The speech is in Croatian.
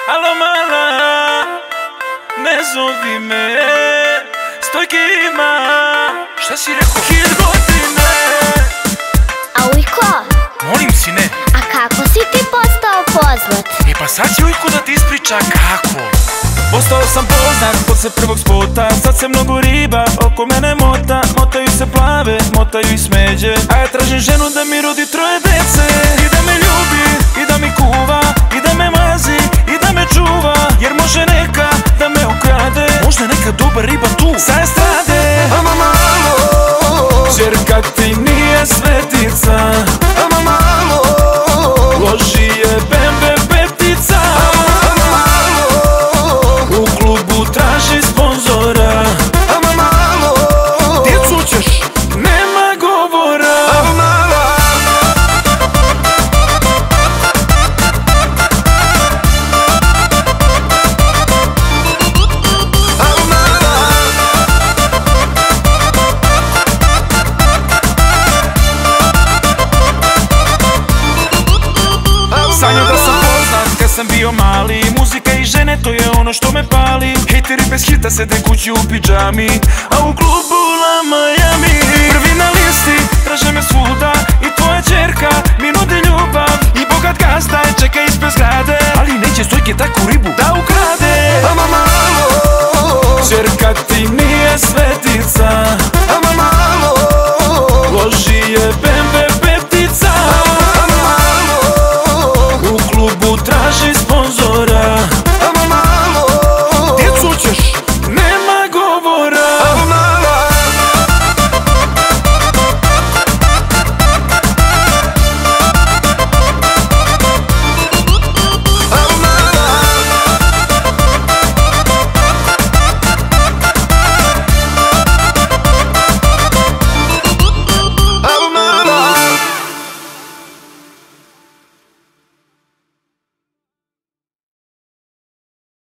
Alo mala, ne zovi me, stojke ima. Šta si rekao? Hit godine. A Ujko? Molim sine. A kako si ti postao poznat? Pa sad će Ujko da ti ispriča kako. Postao sam poznat posle prvog spota. Sad se mnogo riba oko mene mota. Motaju se plave, motaju i smeđe. A ja tražim ženu da mi rodi 3 dece. I da me ljubi, i da mi kuva, i da me mazi, i da me čuva. Jer može neka da me ukrade. Možda neka dobar riba tu sa estrade. Ama malo, ćerka ti nije svetica. Ama malo, loži je bembe petica. Ama malo, u klubu traži sponzora. Ama malo, djecu ćeš, nema govora. Ama malo, sanjao da sam poznat kad sam bio mali. Muzika i žene, to je ono što me pali. Hejteri bez hita sede kući u pidžami, a u klubu La Miami. Prvi na listi, traže me svuda. I tvoja ćerka mi nudi ljubav. I bogat gazda je čeka ispred zgrade, ali neće stojke takvu ribu da ukrade. Ama malo, ćerka ti nije sve